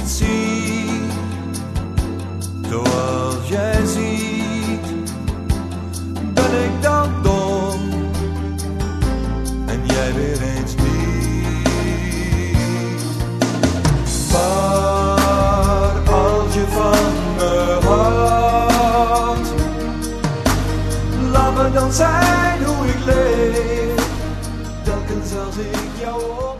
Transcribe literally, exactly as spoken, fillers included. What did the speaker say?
niet zie, zoals jij ziet, ben ik dan dom en jij weer eens niet. Maar als je van me houdt, laat me dan zijn hoe ik leef, telkens als ik jou hoor.